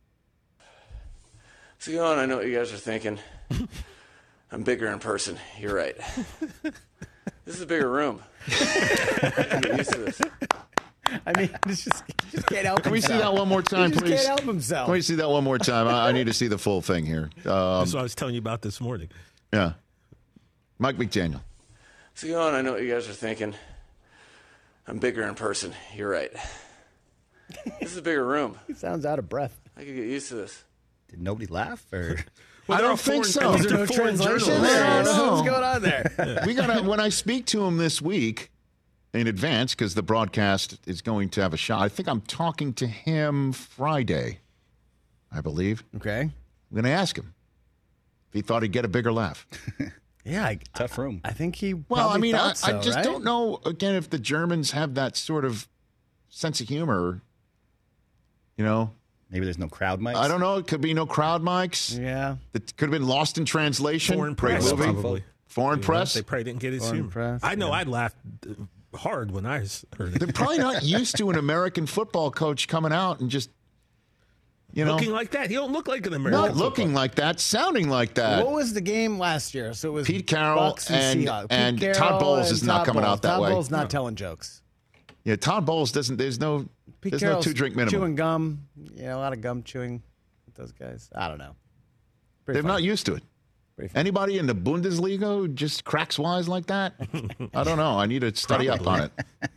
So, Johan, I know what you guys are thinking. I'm bigger in person. You're right. This is a bigger room. I'm getting used to this. I mean, he just can't help himself. Can we see that one more time, he just please? can't help himself. Can we see that one more time? I need to see the full thing here. That's what I was telling you about this morning. Yeah. Mike McDaniel. So, Johan, I know what you guys are thinking. I'm bigger in person. You're right. This is a bigger room. He sounds out of breath. I could get used to this. Did nobody laugh? Or I don't think so. Is there no translation there? What's going on there? We gotta. When I speak to him this week in advance, because the broadcast is going to have a shot. I think I'm talking to him Friday, I believe. Okay. I'm going to ask him if he thought he'd get a bigger laugh. Yeah, tough room. I think he. Well, I mean, I so, just right? don't know. Again, if the Germans have that sort of sense of humor, you know. Maybe there's no crowd mics. I don't know. It could be no crowd mics. Yeah. It could have been lost in translation. Foreign Great press, movie. probably. Foreign press. They probably didn't get his Foreign humor. press, I know yeah. I laughed hard when I heard it. They're probably not used to an American football coach coming out and just, you know. Looking like that. He don't look like an American. Not looking like that, sounding like that. What was the game last year? So it was Pete Carroll Bucks and Seahawks. and Pete Todd Carroll Bowles and is not Todd coming Bowles. out that Todd way. Bowles not telling jokes. Yeah, Todd Bowles doesn't. There's no Pete There's Carroll's no 2-drink minimum. chewing gum. Yeah, a lot of gum chewing with those guys. I don't know. Pretty They're funny. not used to it. Pretty funny. Anybody in the Bundesliga who just cracks wise like that? I don't know. I need to study up on it.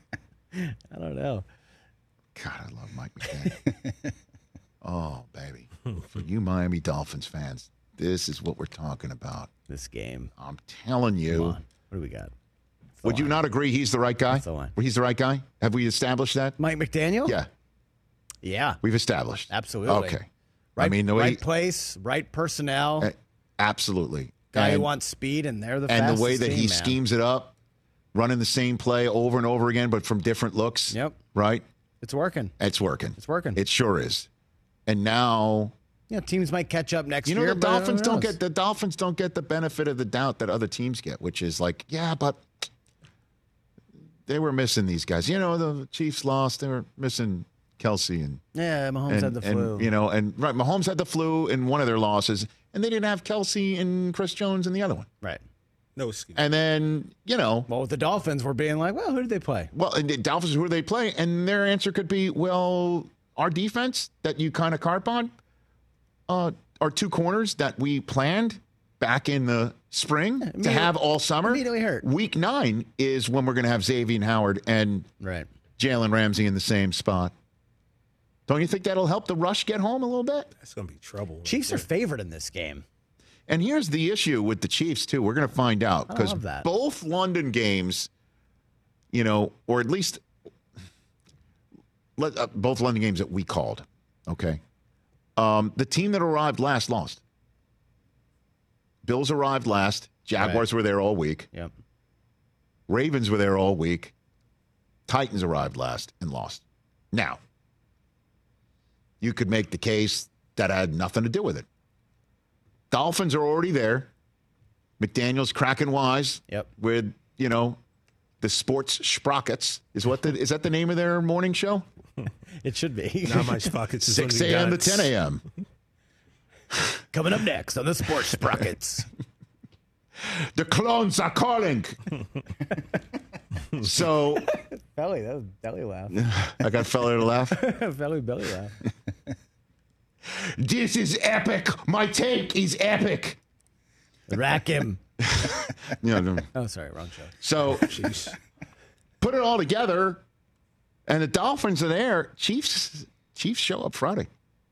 I don't know. God, I love Mike McDaniel. Oh, baby. For you Miami Dolphins fans, this is what we're talking about. This game. I'm telling Come you. on. What do we got? Would you not agree he's the right guy? That's the line. He's the right guy? Have we established that? Mike McDaniel? Yeah, Yeah. we've established. Absolutely. Okay. Right, I mean, the way right place, right personnel. absolutely. Guy who And- wants speed, and they're the and fastest the way that team, he man. schemes it up, running the same play over and over again, but from different looks. Yep. Right? It's working. It's working. It's working. It sure is. And now, Yeah, teams might catch up next you know, year. the but Dolphins who don't knows? get the benefit of the doubt that other teams get, which is like, yeah, but they were missing these guys. You know, the Chiefs lost. They were missing Kelsey and Yeah, Mahomes had the flu. And, you know, right, Mahomes had the flu in one of their losses, and they didn't have Kelsey and Chris Jones in the other one. Right. No excuse. And then, you know, Well, with the Dolphins, we're being like, well, who did they play? well, and the Dolphins, who do they play? And their answer could be, well, our defense that you kind of carp on are two corners that we planned back in the spring to have all summer. Immediately hurt. Week 9 is when we're going to have Xavier Howard and Right. Jalen Ramsey in the same spot. Don't you think that'll help the rush get home a little bit? That's going to be trouble. Chiefs are favored in this game. And here's the issue with the Chiefs, too. We're going to find out. I Because love that. both London games, you know, or at least both London games that we called, okay? The team that arrived last lost. Bills arrived last. Jaguars were there all week. Yep. Ravens were there all week. Titans arrived last and lost. Now, you could make the case that had nothing to do with it. Dolphins are already there. McDaniel's cracking wise. Yep. With, you know, the sports sprockets. Is that the name of their morning show? It should be. Not my sprockets. 6 a.m. to 10 a.m. Coming up next on the Sports Sprockets. The clones are calling. So Belly, that was belly laugh. I got a fella to laugh. belly laugh. This is epic. My take is epic. Rack him. No. Oh, sorry, wrong show. So, put it all together, and the Dolphins are there. Chiefs show up Friday.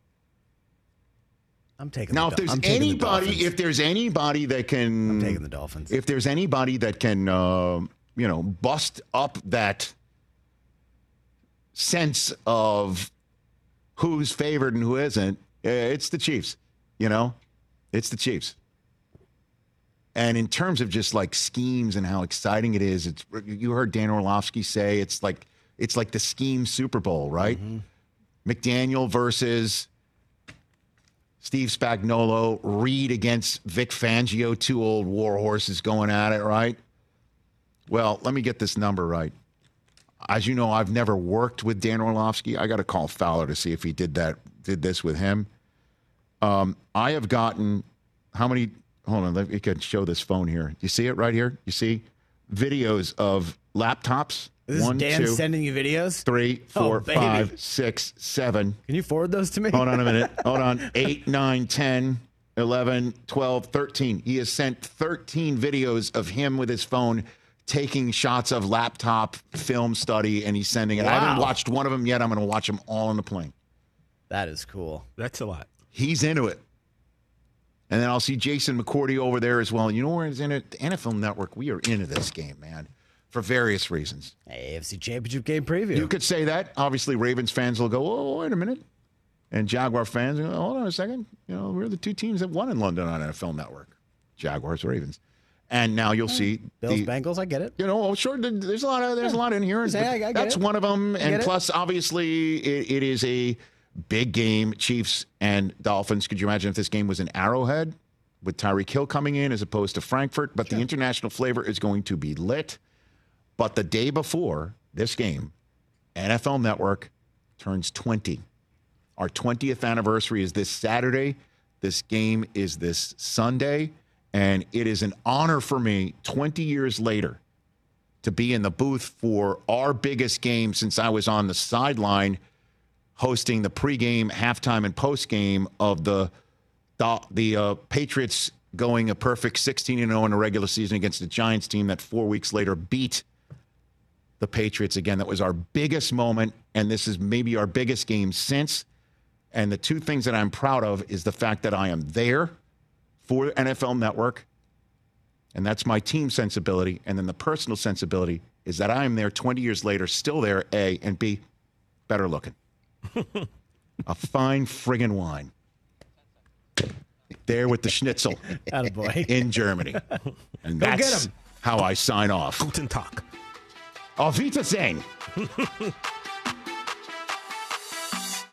I'm taking. Now, the if there's I'm taking the anybody, Dolphins. if there's anybody that can, I'm taking the Dolphins. If there's anybody that can, bust up that sense of who's favored and who isn't, it's the Chiefs. It's the Chiefs. And in terms of just like schemes and how exciting it is, you heard Dan Orlovsky say it's like the scheme Super Bowl, right? Mm-hmm. McDaniel versus Steve Spagnuolo, Reed against Vic Fangio, two old war horses going at it, right? Well, let me get this number right. As you know, I've never worked with Dan Orlovsky. I got to call Fowler to see if he did this with him. I have gotten how many? Hold on, let me show this phone here. You see it right here? You see videos of laptops? Is this Dan sending you videos? 3, 4, 5, 6, 7. Can you forward those to me? Hold on a minute. Hold on. 8, 9, 10, 11, 12, 13. He has sent 13 videos of him with his phone taking shots of laptop film study, and he's sending it. Wow. I haven't watched one of them yet. I'm going to watch them all on the plane. That is cool. That's a lot. He's into it. And then I'll see Jason McCourty over there as well. You know where he's in it? The NFL Network. We are into this game, man, for various reasons. AFC Championship game preview. You could say that. Obviously, Ravens fans will go, oh, wait a minute. And Jaguar fans will go, hold on a second. We're the two teams that won in London on NFL Network. Jaguars, Ravens. And now you'll see Bills, Bengals. I get it. Sure. There's a lot in here. That's one of them. And plus, obviously, it is a big game, Chiefs and Dolphins. Could you imagine if this game was in Arrowhead with Tyreek Hill coming in as opposed to Frankfurt? But the international flavor is going to be lit. But the day before this game, NFL Network turns 20. Our 20th anniversary is this Saturday. This game is this Sunday. And it is an honor for me, 20 years later, to be in the booth for our biggest game since I was on the sideline hosting the pregame, halftime, and postgame of the Patriots going a perfect 16-0 in the regular season against the Giants team that 4 weeks later beat the Patriots again. That was our biggest moment, and this is maybe our biggest game since. And the two things that I'm proud of is the fact that I am there for NFL Network, and that's my team sensibility. And then the personal sensibility is that I am there 20 years later, still there, A, and B, better looking. A fine friggin' wine. There with the schnitzel in Germany. And that's how I sign off. Guten Tag. Auf Wiedersehen.